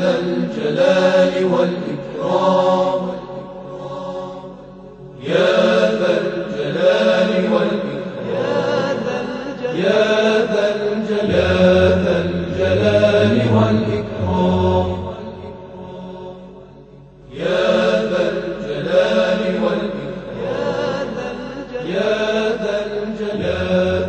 ذا الجلال والإكرام يا ذا الجلال والإكرام يا ذا الجلال والإكرام يا ذا الجلال والإكرام يا ذا الجلال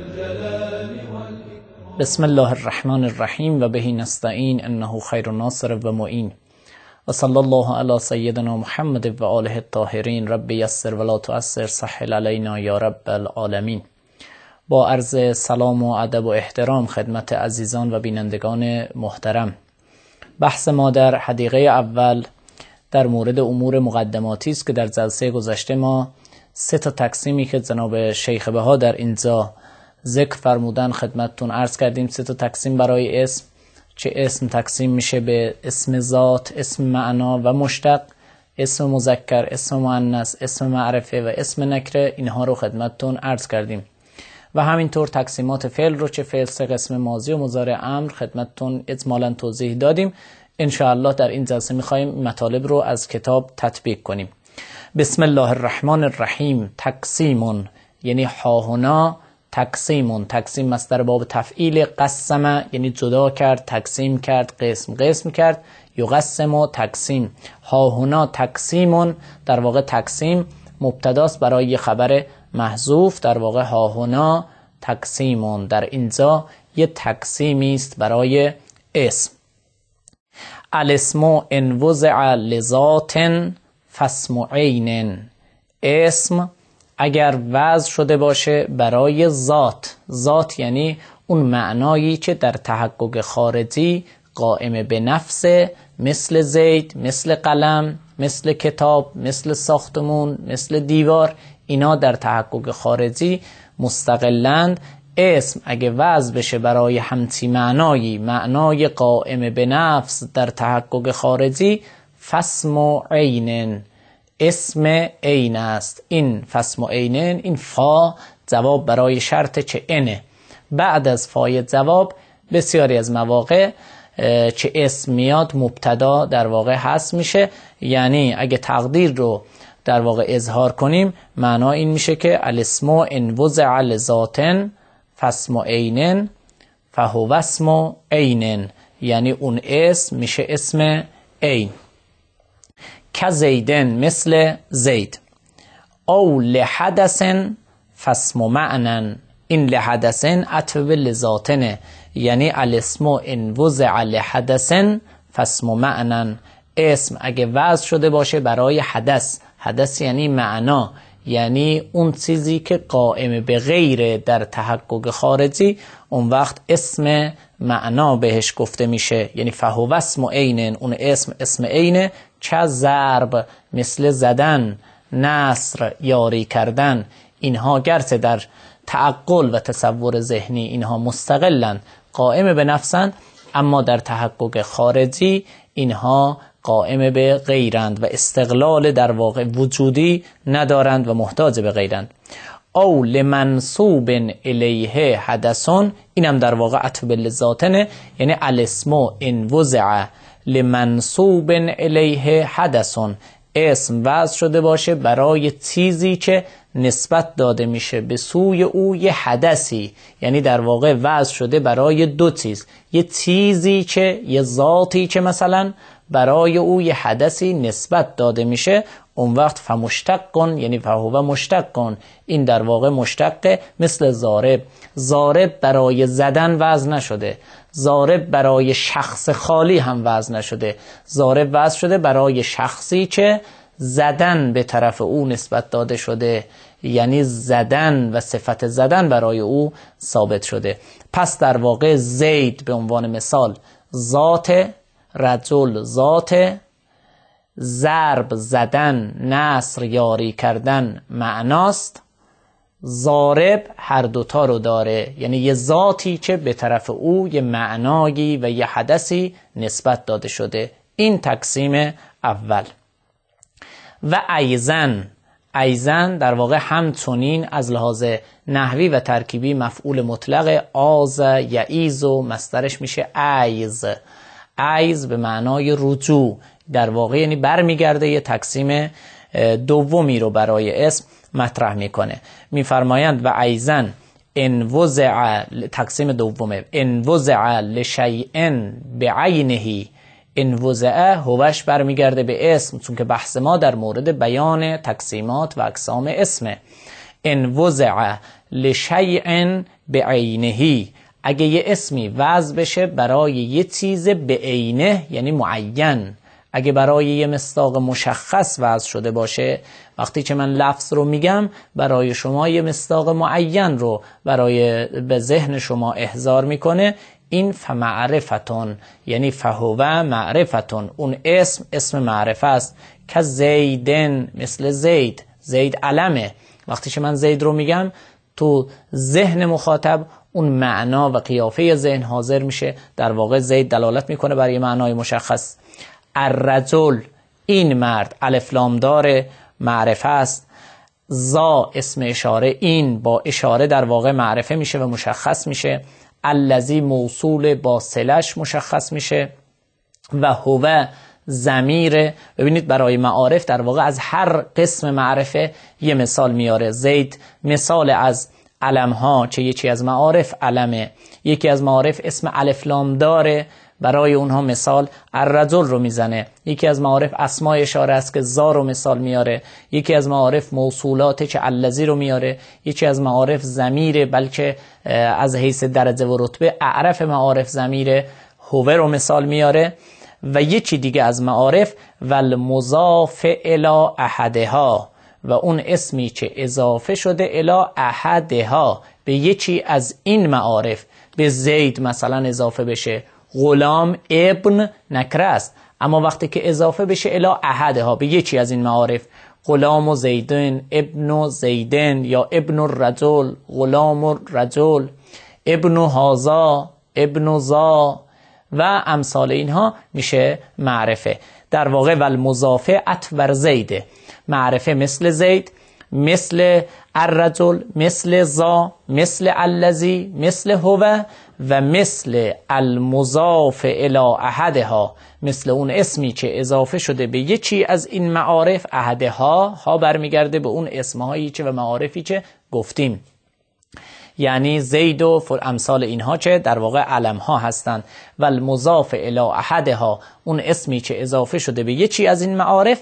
والإكرام. بسم الله الرحمن الرحیم و بهی نستعین انه خیر ناصر و معین و صلی الله علی سیدنا محمد و آله الطاهرین. رب یسر ولا تعسر سهل علینا یا رب العالمین. با عرض سلام و ادب و احترام خدمت عزیزان و بینندگان محترم، بحث ما در حدیقه اول در مورد امور مقدماتی است که در جلسه گذشته ما 3 تقسیمی که جناب شیخ بها در اینجا ذکر فرمودن خدمتتون عرض کردیم. 3 تقسیم برای اسم، چه اسم تقسیم میشه به اسم ذات، اسم معنا و مشتق، اسم مذکر، اسم مؤنث، اسم معرفه و اسم نکره. اینها رو خدمتتون عرض کردیم و همینطور تقسیمات فعل رو، چه فعل 3 قسم ماضی و مضارع امر، خدمتتون اجمالا توضیح دادیم. انشاءالله در این جلسه میخوایم مطالب رو از کتاب تطبیق کنیم. بسم الله الرحمن الرحیم. تقسیمون یعنی هاهنا تقسیمون. تقسیم مصدر باب تفعیل، قسم یعنی جدا کرد، تقسیم کرد، قسم کرد، یقسم و تقسیم. هاهنا تقسیمون، در واقع تقسیم مبتداست برای خبر محذوف، در واقع هاهنا تقسیمون، در اینجا یه تقسیمی است برای اسم. الاسم ان وضع لذات فاسم عین. اسم اگر وضع شده باشه برای ذات، ذات یعنی اون معنایی که در تحقق خارجی قائم به نفسه، مثل زید، مثل قلم، مثل کتاب، مثل ساختمون، مثل دیوار، اینا در تحقق خارجی مستقلند. اسم اگه وضع بشه برای همچی معنایی، معنای قائم به نفس در تحقق خارجی، فاسم عین، اسم عین است. این فاسم عین، این فا جواب برای شرط چه انه. بعد از فای جواب بسیاری از مواقع چه اسم میاد مبتدا در واقع حذف میشه. یعنی اگه تقدیر رو در واقع اظهار کنیم، معنا این میشه که الاسم ان وضع لذات فاسم عین فهو اسم عین، یعنی اون اسم میشه اسم عین. که زیدن مثل زید. او لحدث فاسم معنن. این لحدث عطف به لذاتنه، یعنی الاسم ان وضع لحدث فاسم معنن. اسم اگه وضع شده باشه برای حدث، حدث یعنی معنا، یعنی اون چیزی که قائم به غیر در تحقق خارجی، اون وقت اسم معنا بهش گفته میشه، یعنی فهو اسم عین، اون اسم عینه. چه ضرب مثل زدن، نصر یاری کردن، اینها گرچه در تعقل و تصور ذهنی اینها مستقلن، قائم به نفسند، اما در تحقق خارجی اینها قائم به غیرند و استقلال در واقع وجودی ندارند و محتاج به غیرند. او لمنسوب الیه حدثون، اینم در واقع عطف به لذاتنه، یعنی الاسم ان وضع لمنسوب الیه حدثون، اسم وضع شده باشه برای چیزی که نسبت داده میشه به سوی او یه حدثی، یعنی در واقع وضع شده برای 2 چیز، یه چیزی که یه ذاتی که مثلا برای او یه حدثی نسبت داده میشه، اون وقت فمشتقن، یعنی فهو مشتقن، این در واقع مشتقه. مثل ضارب، ضارب برای زدن وضع نشده، ضارب برای شخص خالی هم وضع نشده، ضارب وضع شده برای شخصی که زدن به طرف او نسبت داده شده، یعنی زدن و صفت زدن برای او ثابت شده. پس در واقع زید به عنوان مثال ذات، رجل ذات، ضرب زدن، نصر یاری کردن معناست، ضارب هر دوتا رو داره، یعنی یه ذاتی که به طرف او یه معنایی و یه حدثی نسبت داده شده. این تقسیم اول. و ایزن در واقع همچنین از لحاظ نحوی و ترکیبی مفعول مطلق آز یعیز و مصدرش میشه ایز. عیز به معنای رجوع، در واقع یعنی برمیگرده، یه تقسیم دومی رو برای اسم مطرح میکنه. میفرمایند و عیزن ان وضع، تقسیم دومه، ان وضع لشیء بعینه، ان وضع هوش برمیگرده به اسم، چون که بحث ما در مورد بیان تقسیمات و اقسام اسمه. ان وضع لشیء بعینه، اگه یه اسمی وضع بشه برای یه چیز به عینه یعنی معین، اگه برای یه مصداق مشخص وضع شده باشه، وقتی که من لفظ رو میگم برای شما یه مصداق معین رو برای به ذهن شما احضار میکنه، این فمعرفتون یعنی فهو معرفتون، اون اسم معرفه است. که زیدن، مثل زید، زید علمه، وقتی که من زید رو میگم تو ذهن مخاطب اون معنا و قیافه ذهن حاضر میشه، در واقع زید دلالت میکنه برای معنای مشخص. الرجل، این مرد، الف لام دار معرفه است. زا اسم اشاره، این با اشاره در واقع معرفه میشه و مشخص میشه. الذی موصول با صلش مشخص میشه. و هو ضمیر. ببینید برای معارف در واقع از هر قسم معرفه یه مثال میاره. زید مثال از علم ها، چه یکی از معارف علمه، یکی از معارف اسم الف لام داره، برای اونها مثال الرجل رو میزنه. یکی از معارف اسماء اشاره است که زا رو مثال میاره. یکی از معارف موصولات که الذی رو میاره. یکی از معارف ضمیر، بلکه از حیث درجه و رتبه اعرف معارف ضمیر هو رو مثال میاره. و یکی دیگه از معارف والمضاف الی احدها، و اون اسمی که اضافه شده الی احدها، به یکی از این معارف، به زید مثلا اضافه بشه، غلام ابن نکره است، اما وقتی که اضافه بشه الی احدها، به یکی از این معارف، غلام و زیدن، ابن و زیدن، یا ابن الرجل، غلام الرجل، ابن هازا، ابن زا و امثال اینها، میشه معرفه. در واقع والمضافه عطف بر زیده، معرفه مثل زید، مثل الرجل، مثل زا، مثل الذی، مثل هو، و مثل المضاف الی احدها، مثل اون اسمی که اضافه شده به یکی از این معارف. احدها ها برمیگرده به اون اسمهایی که و معارفی که گفتیم، یعنی زید و امثال اینها که در واقع علم ها هستند. و المضاف الی احدها، اون اسمی که اضافه شده به یکی از این معارف.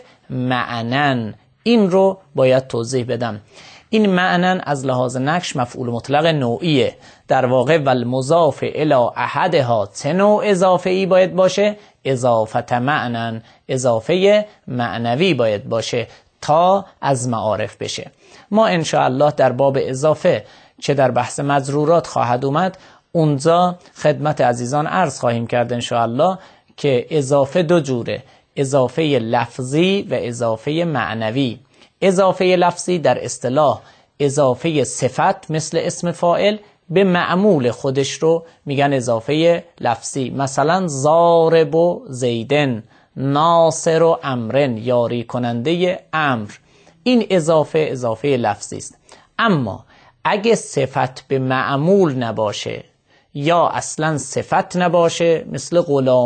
معنن، این رو باید توضیح بدم. این معنن از لحاظ نقش مفعول مطلق نوعیه. در واقع والمضاف الی احدها چه نوع اضافه ای باید باشه؟ اضافه معنن، اضافه معنوی باید باشه تا از معارف بشه. ما انشاءالله در باب اضافه چه در بحث مجرورات خواهد اومد، اونجا خدمت عزیزان عرض خواهیم کرد انشاءالله که اضافه دو جوره، اضافه لفظی و اضافه معنوی. اضافه لفظی در اصطلاح اضافه صفت مثل اسم فاعل به معمول خودش رو میگن اضافه لفظی. مثلا ضارب و زیدن، ناصر و امرن، یاری کننده امر. این اضافه لفظی است. اما اگه صفت به معمول نباشه یا اصلا صفت نباشه، مثل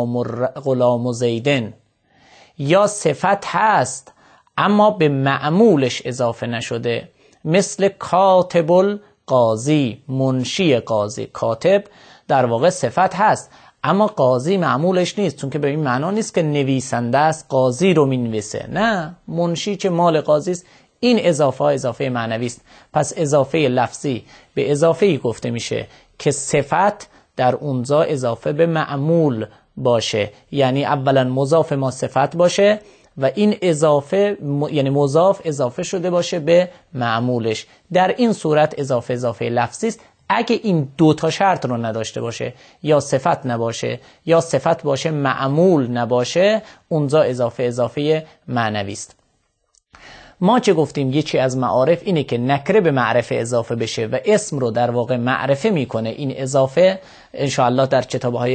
غلام و زیدن، یا صفت هست اما به معمولش اضافه نشده، مثل کاتب القاضی، منشی قاضی. کاتب در واقع صفت هست اما قاضی معمولش نیست، چون که به این معنا نیست که نویسنده است قاضی رو مینویسه، نه، منشی که مال قاضی است. این اضافه معنوی است. پس اضافه لفظی به اضافه گفته میشه که صفت در اونجا اضافه به معمول باشه، یعنی اولا مضاف ما صفت باشه و این اضافه یعنی مضاف اضافه شده باشه به معمولش. در این صورت اضافه لفظی است. اگه این دو تا شرط رو نداشته باشه، یا صفت نباشه یا صفت باشه معمول نباشه، اونجا اضافه معنوی است. ما چه گفتیم؟ یکی از معارف اینه که نکره به معرفه اضافه بشه و اسم رو در واقع معرفه میکنه. این اضافه انشاءالله در کتاب‌های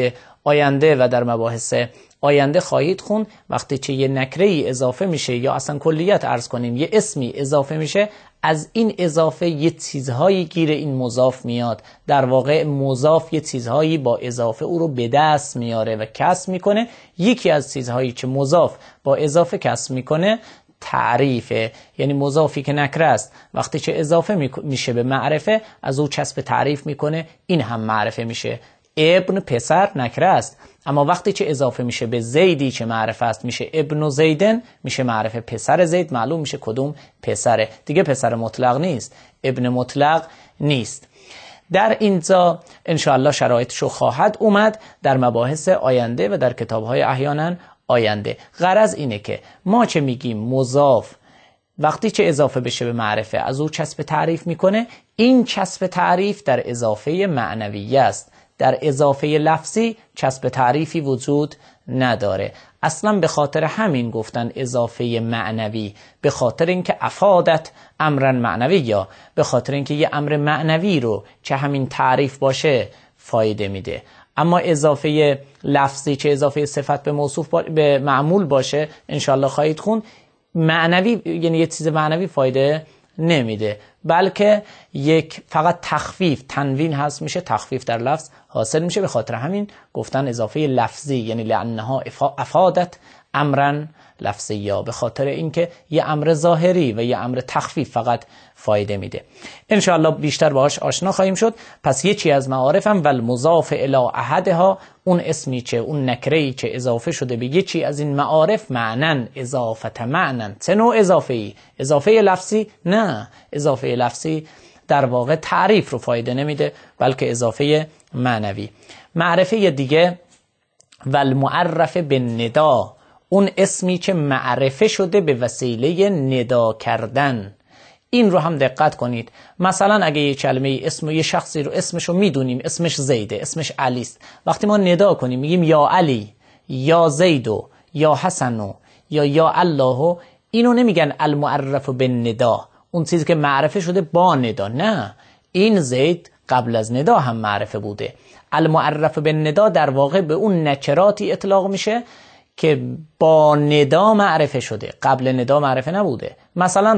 آینده و در مباحث آینده خواهید خوند وقتی که یه نکره اضافه میشه یا اصلا کلیت عرض کنیم یه اسمی اضافه میشه، از این اضافه یه چیزهایی گیر این مضاف میاد. در واقع مضاف یه چیزهایی با اضافه او رو به دست میاره و کسب میکنه. یکی از چیزهایی که مضاف با اضافه کسب میکنه تعریفه، یعنی مضافی که نکره است وقتی که اضافه میشه به معرفه از او کسب تعریف میکنه، این هم معرفه میشه. ابن پسر نکره است، اما وقتی که اضافه میشه به زیدی که معرفه است میشه ابن زیدن، میشه معرفه پسر زید، معلوم میشه کدوم پسره، دیگه پسر مطلق نیست، ابن مطلق نیست. در اینجا انشاءالله شرایطشو خواهد اومد در مباحث آینده و در کتابهای احیانا آینده. غرض اینه که ما چه میگیم مضاف وقتی که اضافه بشه به معرفه از او کسب تعریف میکنه، این کسب تعریف در اضافه معنوی است، در اضافه لفظی کسب تعریفی وجود نداره. اصلا به خاطر همین گفتن اضافه معنوی، به خاطر اینکه افادت امرن معنوی، یا به خاطر اینکه یه امر معنوی رو که همین تعریف باشه فایده میده. اما اضافه لفظی که اضافه صفت به موصوف به معمول باشه انشالله خواهید خون، معنوی یعنی یه چیز معنوی فایده نمیده، بلکه یک فقط تخفیف تنوین هست میشه، تخفیف در لفظ حاصل میشه. به خاطر همین گفتن اضافه لفظی، یعنی لانها افادت امرن لفظی، یا به خاطر اینکه یه امر ظاهری و یه امر تخفیف فقط فایده میده. انشاءالله بیشتر باهاش آشنا خواهیم شد. پس یکی از معارفم والمضاف الی احدها، اون اسمی که اون نکره‌ای که اضافه شده به یکی از این معارف، معنن اضافت معنن. چه نوع اضافه ای؟ اضافه لفظی؟ نه، اضافه لفظی در واقع تعریف رو فایده نمیده، بلکه اضافه معنوی. معرفه دیگه والمعرف بالندا، اون اسمی که معرفه شده به وسیله ندا کردن. این رو هم دقت کنید. مثلا اگه یه کلمه اسم یه شخصی رو اسمش رو میدونیم، اسمش زیده، اسمش علی است، وقتی ما ندا کنیم میگیم یا علی، یا زیدو، یا حسنو، یا الله، اینو نمیگن المعرف بالندا، اون چیزی که معرفه شده با ندا. نه، این زید قبل از ندا هم معرفه بوده. المعرف بالندا در واقع به اون نکراتی اطلاق میشه که با ندا معرفه شده، قبل ندا معرفه نبوده. مثلا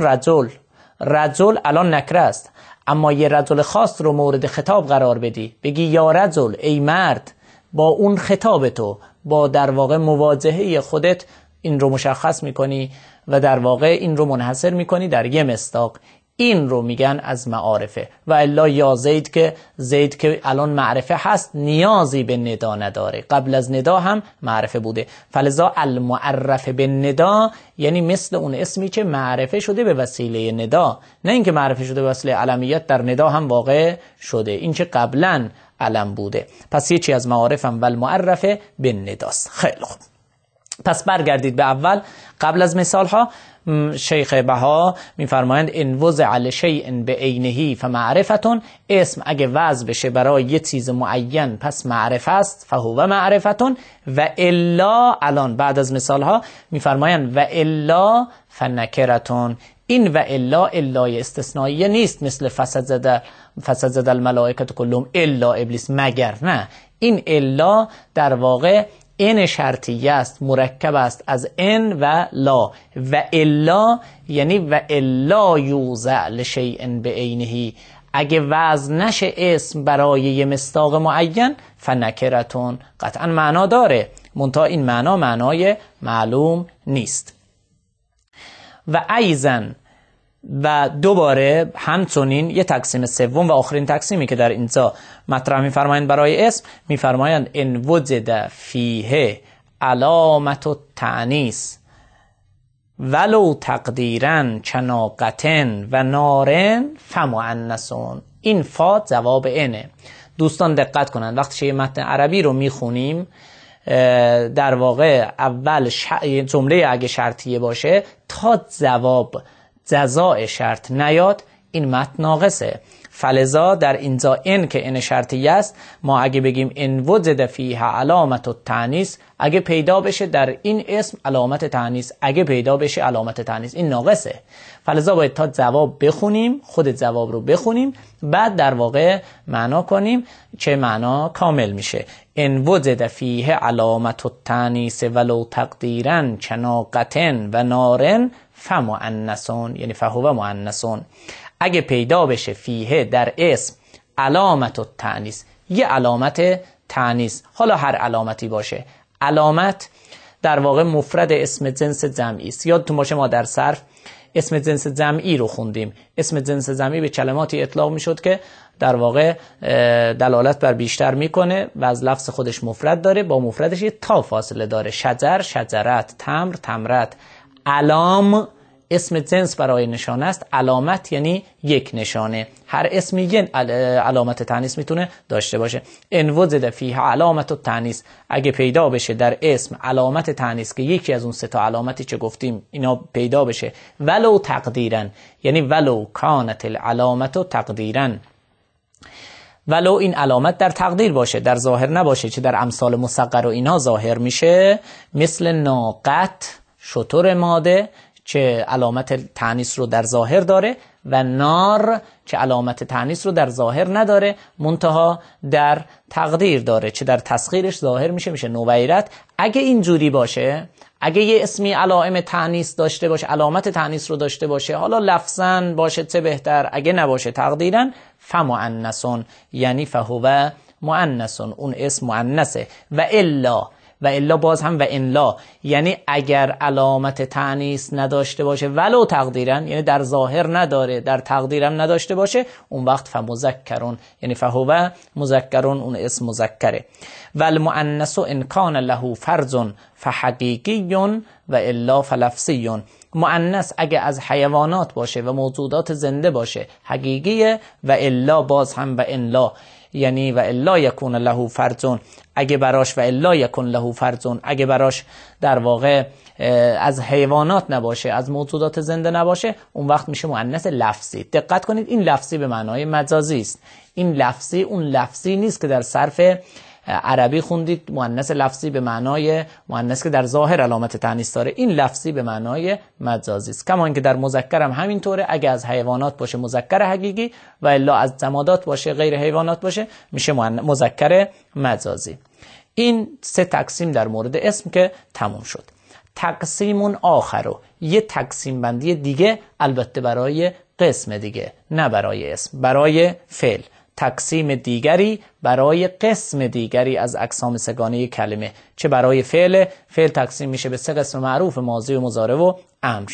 رجل الان نکره است، اما یه رجل خاص رو مورد خطاب قرار بدی، بگی یا رجل، ای مرد، با اون خطاب تو، با در واقع مواجهه خودت این رو مشخص میکنی و در واقع این رو منحصر میکنی در یه مصداق. این رو میگن از معارفه. و الا یا زید که الان معرفه هست، نیازی به ندا نداره، قبل از ندا هم معرفه بوده. فلذا المعرف بالندا یعنی مثل اون اسمی که معرفه شده به وسیله ندا، نه اینکه معرفه شده به وسیله علمیت در ندا هم واقع شده، این که قبلا علم بوده. پس یکی از معارفم والمعرف بالنداست. خیلی خوب، پس برگردید به اول. قبل از مثال ها شیخ بها میفرمایند ان وضع لشیء بعینه فمعرفتون، اسم اگه وضع بشه برای یه چیز معین پس معرفه است، فهو معرفتون. و الا، الان بعد از مثال ها میفرمایند و الا فنکرتون. این و الا الای استثنائیه نیست مثل فسجد الملائکه کلهم الا ابلیس، مگر. نه، این الا در واقع این شرطیه است، مرکب است از ان و لا. و الا یعنی و الا یوضع لشیء بعینه، اگه وضع نشه اسم برای یه مصداق معین، فنکرتون قطعا معنا داره، منتها این معنا معنای معلوم نیست. و ایزن، و دوباره همچنین یه تقسیم سوم و آخرین تقسیمی که در اینجا مطرح می‌فرمایند برای اسم، می‌فرمایند ان وجد فیه علامت التأنیث ولو تقدیرا چناقتن و نارن فمؤنثون. این فا جواب اینه. دوستان دقت کنند، وقتی یه متن عربی رو میخونیم در واقع اول جمله اگه شرطیه باشه تا جواب جزاء شرط نیاد، این متن ناقصه. فلذا در اینجا ان که ان شرطیه است، ما اگه بگیم ان وجد فیه علامت التانیث، اگه پیدا بشه در این اسم علامت تانیث، اگه پیدا بشه علامت تانیث، این ناقصه. فلذا باید تا جواب بخونیم، خود جواب رو بخونیم، بعد در واقع معنا کنیم چه معنا کامل میشه. ان وجد فیه علامت التانیث ولو تقدیرا چناقتن و نارن فمؤنثون، یعنی فهو مؤنثون. اگه پیدا بشه فیه در اسم علامت التانیث، یه علامت تانیث، حالا هر علامتی باشه، علامت در واقع مفرد اسم جنس جمعی است. یادتون باشه ما در صرف اسم جنس جمعی رو خوندیم. اسم جنس جمعی به کلماتی اطلاق میشد که در واقع دلالت بر بیشتر میکنه و از لفظ خودش مفرد داره، با مفردش یه تا فاصله داره. شجر شجرت، تمر تمرت. علام اسم جنس برای نشانه است، علامت یعنی یک نشانه. هر اسمی یه علامت تانیث میتونه داشته باشه. ان وجد فیه علامت التانیث، اگه پیدا بشه در اسم علامت تانیث که یکی از اون سه تا علامتی که گفتیم اینا پیدا بشه، ولو تقدیرا، یعنی ولو کانت العلامت تقدیرا، ولو این علامت در تقدیر باشه، در ظاهر نباشه، چه در امثال مصغر و اینا ظاهر میشه، مثل ناقت شتر ماده چه علامت تانیث رو در ظاهر داره، و نار چه علامت تانیث رو در ظاهر نداره منتها در تقدیر داره، چه در تسخیرش ظاهر میشه نویرت. اگه اینجوری باشه، اگه یه اسمی علائم تانیث داشته باشه، علامت تانیث رو داشته باشه، حالا لفظاً باشه چه بهتر، اگه نباشه تقدیراً، فمؤنثون، یعنی فهو مؤنثون، اون اسم مؤنثه. و الا باز هم و ان لا، یعنی اگر علامت تانیث نداشته باشه ولو تقدیرا، یعنی در ظاهر نداره، در تقدیرم نداشته باشه، اون وقت فمذکرون، یعنی فهو مذکرون، اون اسم مذکره. والمؤنث ان کان له فرض فحقیقی و الا فلفظی. مؤنث اگه از حیوانات باشه و موجودات زنده باشه حقیقیه، و الا باز هم و ان لا، یعنی و الا یکون له فرض، اگه براش و الا یکون له فرض، اگه براش در واقع از حیوانات نباشه، از موجودات زنده نباشه، اون وقت میشه مؤنث لفظی. دقت کنید این لفظی به معنای مجازی است. این لفظی اون لفظی نیست که در صرف عربی خوندید مؤنث لفظی به معنای مؤنث که در ظاهر علامت تانیث داره. این لفظی به معنای مجازی است. کما اینکه در مذکر هم همینطوره، اگه از حیوانات باشه مذکر حقیقی، و الا از جمادات باشه غیر حیوانات باشه میشه مذکر مجازی. این سه تقسیم در مورد اسم که تموم شد. تقسیم آخر، یه تقسیم بندی دیگه، البته برای قسم دیگه، نه برای اسم، برای فعل. تقسیم دیگری برای قسم دیگری از اقسام سگانه کلمه. چه برای فعل تقسیم میشه به سه قسم معروف: ماضی و مضارع و امر.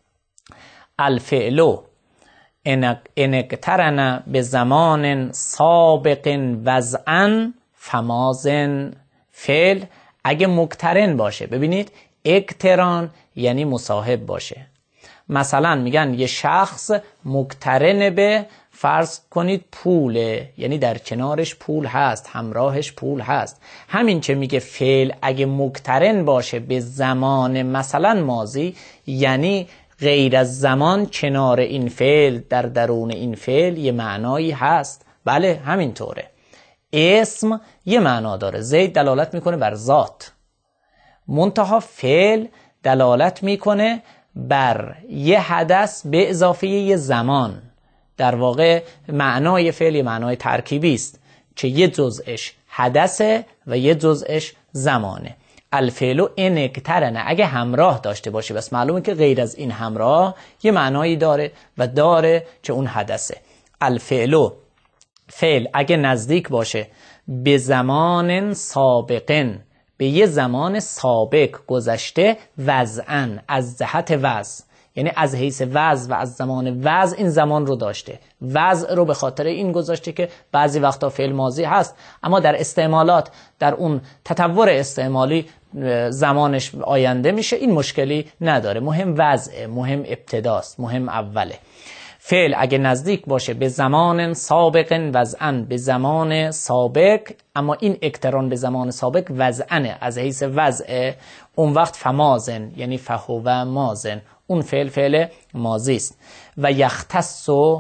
الفعل ان اقترن به زمان سابق وضعا فماضن. فعل اگه مقترن باشه، ببینید اقتران یعنی مصاحب باشه. مثلا میگن یه شخص مقترن به، فرض کنید پوله، یعنی در کنارش پول هست، همراهش پول هست. همین که میگه فعل اگه مقترن باشه به زمان مثلا ماضی، یعنی غیر از زمان کنار این فعل، در درون این فعل یه معنایی هست. بله همینطوره. اسم یه معنا داره، زید دلالت میکنه بر ذات، منتها فعل دلالت میکنه بر یه حدث به اضافه یه زمان. در واقع معنای فعل معنای ترکیبی است که یه جزءش حدثه و یه جزءش زمانه. الفعل ان اقترن، اگه همراه داشته باشه، بس معلومه که غیر از این همراه یه معنایی داره و داره که اون حدثه. الفعل، فعل اگه نزدیک باشه به زمان سابقن، به یه زمان سابق گذشته، وضعاً از جهت وضع، یعنی از حیث وضع و از زمان وضع این زمان رو داشته. وضع رو به خاطر این گذاشته که بعضی وقتا فعل ماضی هست، اما در استعمالات، در اون تطور استعمالی زمانش آینده میشه، این مشکلی نداره. مهم وضعه، مهم ابتداست، مهم اوله. فعل اگه نزدیک باشه به زمان سابق وضعاً، به زمان سابق، اما این اقتران به زمان سابق وضعاً، از حیث وضع، اون وقت فمازن، یعنی فهو مازن، اون فعل ماضی است. و یختص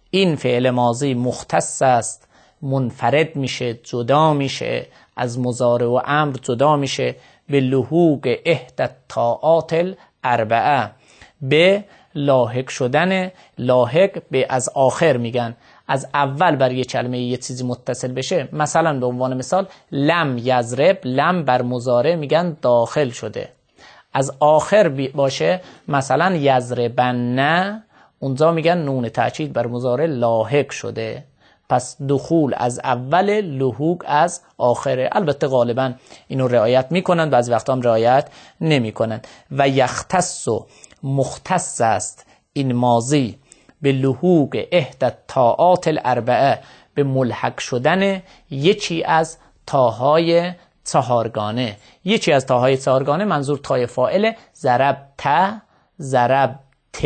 این فعل ماضی مختص است، منفرد میشه، جدا میشه از مضارع و امر، جدا میشه به لحوق احدی الطاعات الاربعه، به لاحق شدن، لاحق به از آخر میگن، از اول بر یه کلمه یه چیزی متصل بشه. مثلا به عنوان مثال لم یضرب، لم بر مضارع میگن داخل شده، از آخر باشه مثلا یضربن، اونجا میگن نون تأکید بر مضارع لاحق شده. پس دخول از اول، لحوق از آخره. البته غالبا اینو رعایت میکنن، بعضی وقتا هم رعایت نمیکنن. و یختص، مختص است این ماضی به لحوق احدی الطاعات الاربعه، به ملحق شدن یکی از تاهای چهارگانه. یکی از تاهای چهارگانه منظور تای فاعل، ضربت، ضربت،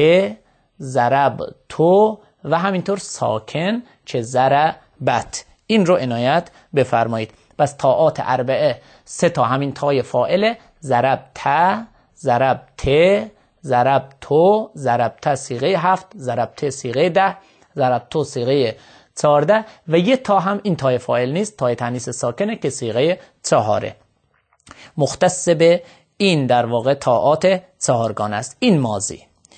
ضربتو و همینطور ساکن که ضربت. این رو عنایت بفرمایید. پس طاعات اربعه سه تا همین تای فاعل، ضربت، ضربت، ضربتو، ضربت صیغه 7، ضربت صیغه 10، ضربتو صیغه 14 و یه تا هم این تای فاعل نیست، تای تانیث ساکنه که صیغه 4. مختص به این در واقع طاعات چهارگانه است. این ماضی.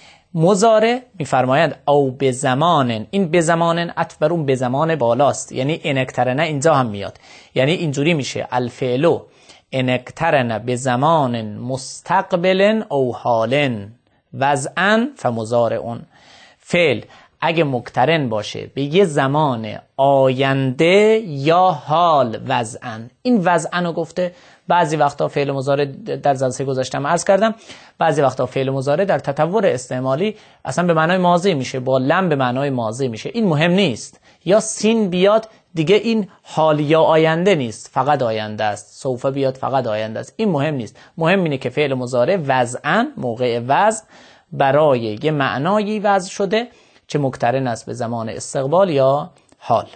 مضارع میفرمایند او به زمان، این به زمان عطف بر اون به زمان بالاست، یعنی انکترنه اینجا هم میاد، یعنی اینجوری میشه الفعل انکترنه به زمان مستقبل او حال وضعا فمضارع. فعل اگه مقترن باشه به یه زمان آینده یا حال وضعا، این وضعا رو گفته. بعضی وقتا فعل مضارع در جلسه گذاشتم عرض کردم، بعضی وقتا فعل مضارع در تطور استعمالی اصلا به معنای ماضی میشه، با لم به معنای ماضی میشه. این مهم نیست، یا سین بیاد دیگه این حال یا آینده نیست، فقط آینده است. سوف بیاد فقط آینده است. این مهم نیست. مهم اینه که فعل مضارع وضعا، موقع وضع، برای یه معنایی وضع شده که مقترن است به زمان استقبال یا حال.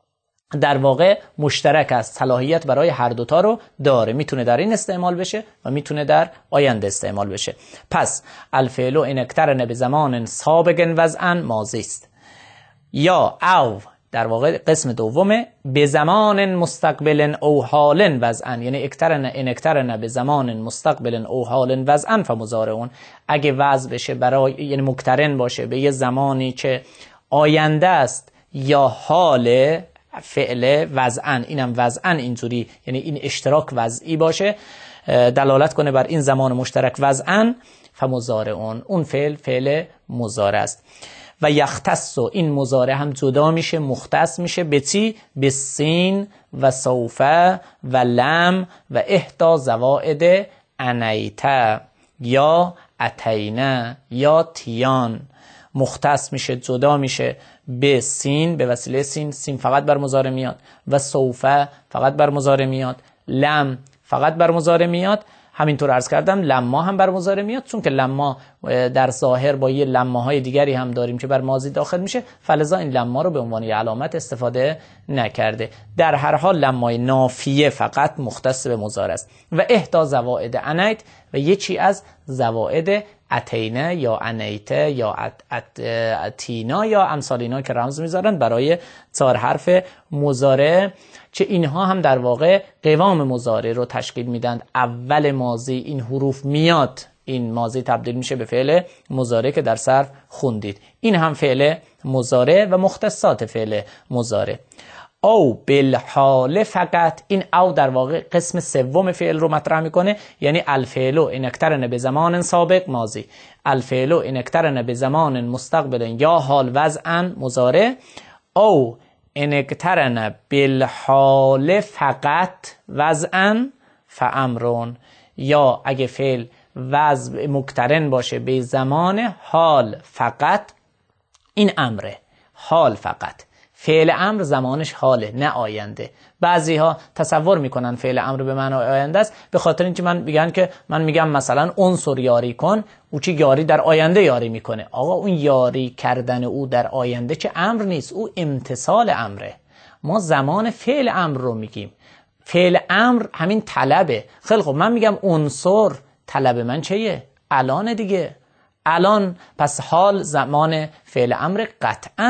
در واقع مشترک است، صلاحیت برای هر دوتا رو داره، میتونه در این استعمال بشه و میتونه در آینده استعمال بشه. پس الفعل ان اقترن به زمان سابق وضعا ماضی است. یا او در واقع قسم دومه به زمان مستقبل او حال وضعا، یعنی ان اقترن به زمان مستقبل او حال وضعا فمضارع. اگه وضع بشه برای، یعنی مقترن باشه به یه زمانی که آینده است یا حال فعل وضعا، اینم وضعا اینجوری، یعنی این اشتراک وضعی باشه، دلالت کنه بر این زمان مشترک وضعا فمضارع، اون فعل مضارع است. و یختص، این مضارع هم جدا میشه، مختص میشه به چی؟ به سین و سوف و لم و احدی زوائد انیت یا اتینا یا تیان. مختص میشه، جدا میشه به سین، به وسیله سین، سین فقط بر مضارع میاد، و سوف فقط بر مضارع میاد، لم فقط بر مضارع میاد. همینطور عرض کردم لما هم بر مضارع میاد، چون که لما در ظاهر با یه لماهای دیگری هم داریم که بر ماضی داخل میشه، فلذا این لما رو به عنوان علامت استفاده نکرده. در هر حال لمای نافیه فقط مختص به مضارع است. و احدی زوائد انیت، و یکی از زوائد اتینه یا انیته یا اتینا یا امثال اینا که رمز میذارن برای 4 حرف مضارع، که اینها هم در واقع قوام مضارع رو تشکیل میدن. اول ماضی این حروف میاد، این ماضی تبدیل میشه به فعل مضارع که در صرف خوندید. این هم فعل مضارع و مختصات فعل مضارع. او بالحال فقط، این او در واقع قسم سوم فعل رو مطرح میکنه، یعنی الفعل ان اقترن به زمان سابق ماضی، الفعل ان اقترن به زمان مستقبل یا حال وضعا مضارع، او ان اقترن بالحال فقط وضعا فامر، یا اگه فعل وضع مقترن باشه به زمان حال فقط، این امره. حال فقط، فعل امر زمانش حاله نه آینده. بعضی ها تصور میکنن فعل امر به معنای آینده است، به خاطر اینکه من میگم مثلا عنصر یاری کن، او چی یاری در آینده یاری میکنه. آقا اون یاری کردن او در آینده چه امر نیست، او امتثال امره. ما زمان فعل امر رو میگیم. فعل امر همین طلبه. خیلی خب من میگم عنصر، طلب من چیه؟ الان دیگه، الان. پس حال زمان فعل امر قطعا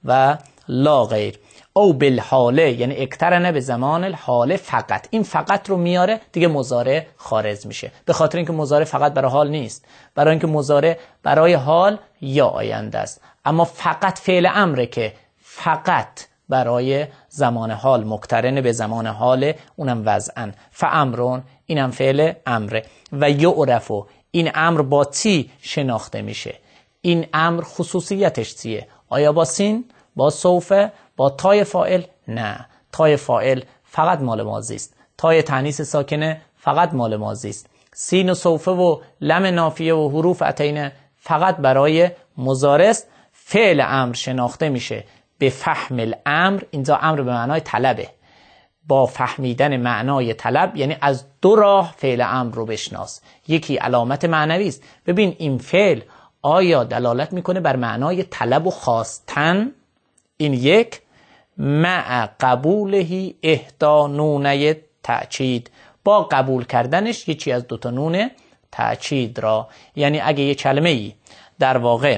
و لا غیر. او بالحاله یعنی اقترنه به زمان الحاله فقط. این فقط رو میاره دیگه مضارع خارج میشه، به خاطر اینکه مضارع فقط برای حال نیست، برای اینکه مضارع برای حال یا آینده است. اما فقط فعل امره که فقط برای زمان حال مقترن به زمان حال، اونم وضعن. فامرون اینم فعل امره. و یعرفو این امر با چی شناخته میشه؟ این امر خصوصیتش چیه؟ آیا با سین، با سوفه، با تای فاعل؟ نه، تای فاعل فقط مال ماضی است. تای تانیث ساکنه فقط مال ماضی است. سین و سوفه و لم نافیه و حروف اتینه فقط برای مضارع است. فعل امر شناخته میشه به فهم الامر. اینجا امر به معنای طلبه، با فهمیدن معنای طلب، یعنی از دو راه فعل امر رو بشناس. یکی علامت معنوی است. ببین این فعل آیا دلالت میکنه بر معنای طلب و خواستن؟ این یک. مع قبولهی احدا نونه تأکید، با قبول کردنش یکی از دوتا نون تأکید را. یعنی اگه یه کلمه ای در واقع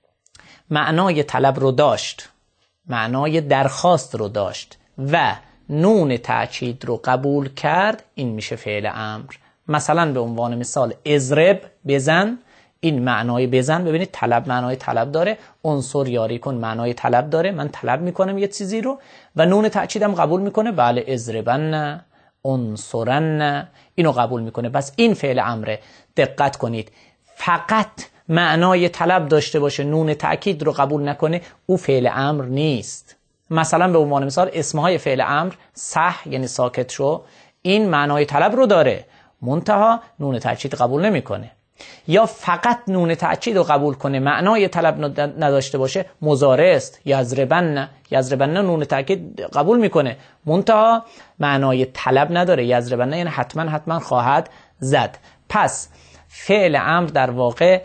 معنای طلب رو داشت، معنای درخواست رو داشت و نون تأکید رو قبول کرد، این میشه فعل امر. مثلا به عنوان مثال اضرب، بزن، این معنای بزن ببینید طلب معنای طلب داره، عنصر یاری کن معنای طلب داره، من طلب میکنم یه چیزی رو و نون تأکیدم قبول میکنه، بله اضربن، عنصرن، اینو قبول میکنه. بس این فعل امره. دقت کنید، فقط معنای طلب داشته باشه نون تأکید رو قبول نکنه، او فعل امر نیست. مثلا به عنوان مثال اسمهای فعل امر صح یعنی ساکت شو، این معنای طلب رو داره منتها نون تأکید قبول نمیکنه. یا فقط نون تأکید رو قبول کنه معنای طلب نداشته باشه، مضارع است. یضربن، یضربن نون تأکید قبول میکنه منتها معنای طلب نداره. یضربن یعنی حتما خواهد زد. پس فعل امر در واقع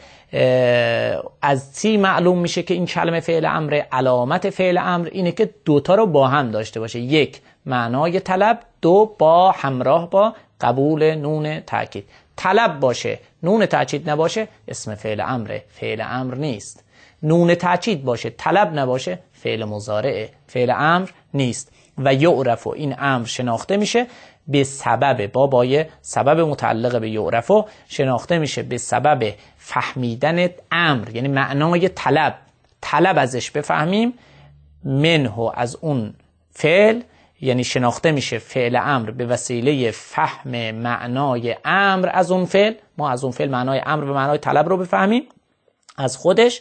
از چی معلوم میشه که این کلمه فعل امر؟ علامت فعل امر اینه که دوتا رو با هم داشته باشه، یک معنای طلب، دو با همراه با قبول نون تأکید. طلب باشه نون تأکید نباشه اسم فعل امره، فعل امر نیست. نون تأکید باشه طلب نباشه فعل مضارعه، فعل امر نیست. و یعرف این امر شناخته میشه به سبب، بابای سبب متعلق به یعرف شناخته میشه به سبب فهمیدن امر، یعنی معنای طلب. طلب ازش بفهمیم، منه از اون فعل، یعنی شناخته میشه فعل امر به وسیله فهم معنای امر از اون فعل. ما از اون فعل معنای امر به معنای طلب رو بفهمیم از خودش.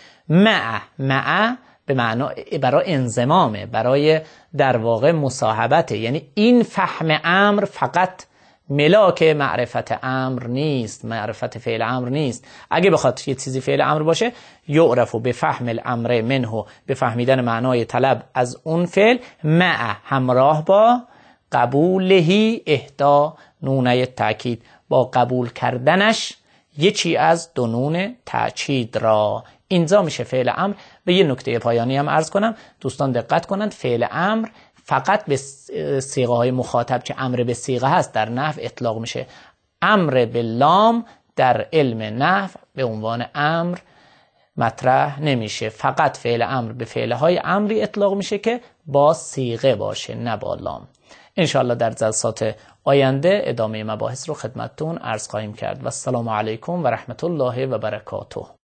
مع به معنا برای انضمامه، برای در واقع مصاحبته، یعنی این فهم امر فقط ملاک معرفت امر نیست، معرفت فعل امر نیست. اگه بخواد یه چیزی فعل امر باشه، یعرف به فهم الامر منه، به فهمیدن معنای طلب از اون فعل، مع همراه با قبولهی احدا نونه تأکید، با قبول کردنش یکی از دو نون تأکید را. اینجا میشه فعل امر. به یه نکته پایانی هم عرض کنم، دوستان دقت کنند، فعل امر فقط به صیغه های مخاطب که امر به صیغه هست در نحو اطلاق میشه. امر به لام در علم نحو به عنوان امر مطرح نمیشه. فقط فعل امر به فعل های امری اطلاق میشه که با صیغه باشه، نه با لام. انشاءالله در جلسات آینده ادامه مباحث رو خدمتتون عرض خواهیم کرد. و السلام علیکم و رحمت الله و برکاته.